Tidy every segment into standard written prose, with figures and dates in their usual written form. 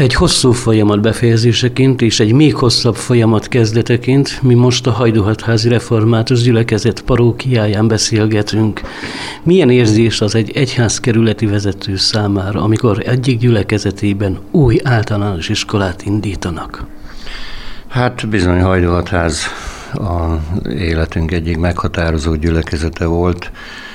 Egy hosszú folyamat befejezéseként és egy még hosszabb folyamat kezdeteként mi most a Hajdúhatházi Református Gyülekezet parókiáján beszélgetünk. Milyen érzés az egy egyházkerületi vezető számára, amikor egyik gyülekezetében új általános iskolát indítanak? Hát bizony Hajdúhatház az életünk egyik meghatározó gyülekezete volt.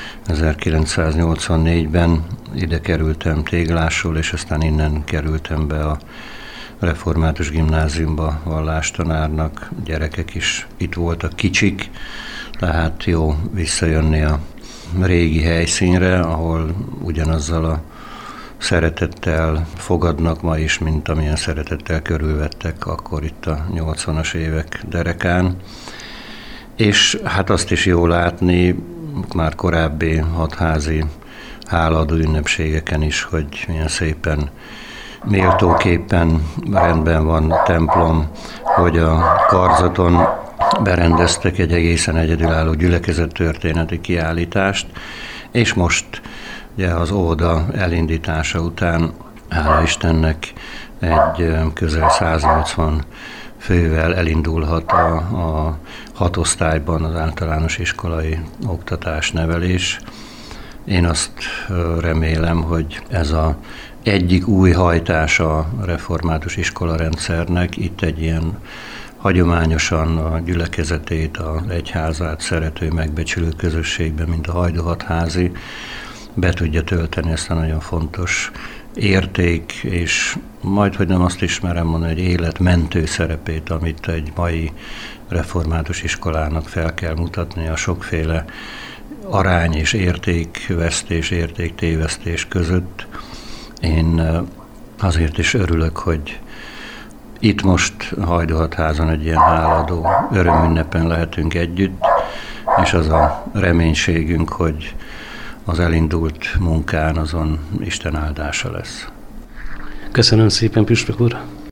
1984-ben ide kerültem Téglásról, és aztán innen kerültem be a református gimnáziumba vallástanárnak. Gyerekek is itt voltak kicsik, tehát jó visszajönni a régi helyszínre, ahol ugyanazzal a szeretettel fogadnak ma is, mint amilyen szeretettel körülvettek akkor itt a 80-as évek derekán. És hát azt is jó látni, már korábbi hatházi hálaadó ünnepségeken is, hogy milyen szépen, méltóképpen rendben van templom, hogy a karzaton berendeztek egy egészen egyedülálló gyülekezettörténeti kiállítást, és most ugye az óvoda elindítása után, hála Istennek, egy közel 180 fővel elindulhat a 6 osztályban az általános iskolai oktatás, nevelés. Én azt remélem, hogy ez az egyik új hajtása a református iskolarendszernek, itt egy ilyen hagyományosan a gyülekezetét, az egyházát szerető, megbecsülő közösségben, mint a Hajdúhatházi, be tudja tölteni ezt a nagyon fontos érték, és majdhogy nem azt ismerem mondani, hogy életmentő szerepét, amit egy mai református iskolának fel kell mutatni a sokféle arány és értékvesztés, értéktévesztés között. Én azért is örülök, hogy itt most Hajdúhatházon egy ilyen hálaadó örömünnepen lehetünk együtt, és az a reménységünk, hogy az elindult munkán azon Isten áldása lesz. Köszönöm szépen, püspök úr!